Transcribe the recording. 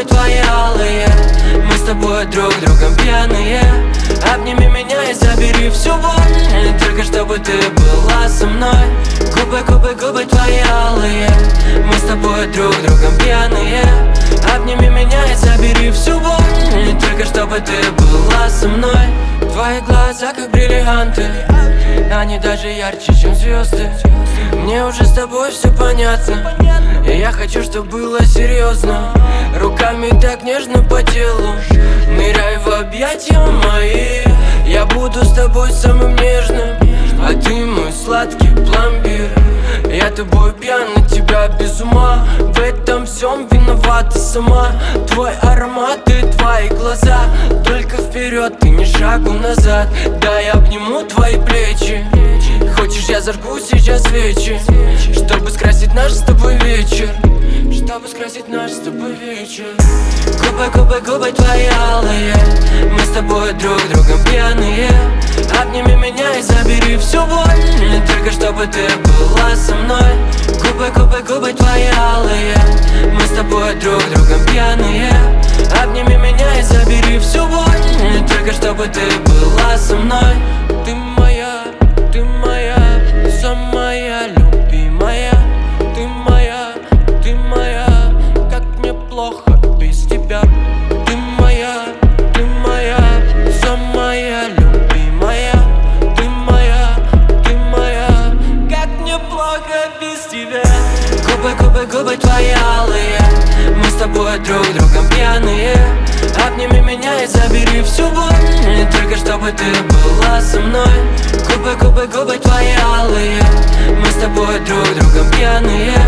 твои алые. Мы с тобой друг другом пьяные. Обними меня и забери всю боль, только чтобы ты была со мной. Губы, губы, губы твои алые. Мы с тобой друг другом пьяные. Обними меня и забери всю боль, только чтобы ты была со мной. Твои глаза как бриллианты, они даже ярче, чем звезды. Мне уже с тобой все понятно, и я хочу, чтобы было серьезно. Руками так нежно по телу, ныряй в объятия мои. Я буду с тобой самым нежным, а ты мой сладкий пломбир. Я тобой пьян, от тебя без ума. В этом всем виновата сама. Твой аромат и твои глаза. Только вперед и ни шагу назад. Дай обниму твои плечи. Хочешь, я зажгу сейчас свечи, чтобы скрасить наш с тобой вечер. Чтобы скрасить наш с тобой вечер. Губы, губы, губы твои алые. Мы с тобой друг другом пьяные. Обними меня и забери всю боль, только чтобы ты была со мной. Губы, губы, губы твои алые. Мы с тобой друг другом пьяные. Обними меня и забери всю боль, только чтобы ты была со мной. Ты моя, самая любимая. Ты моя, как мне плохо без тебя. Ты моя, самая любимая. Ты моя, как мне плохо без тебя. Губы, губы, губы твои алые. Мы с тобой друг другом пьяные. Обними меня и забери всю боль, только чтобы ты была со мной. Губы, губы, губы твои алые. Мы с тобой друг другом пьяные.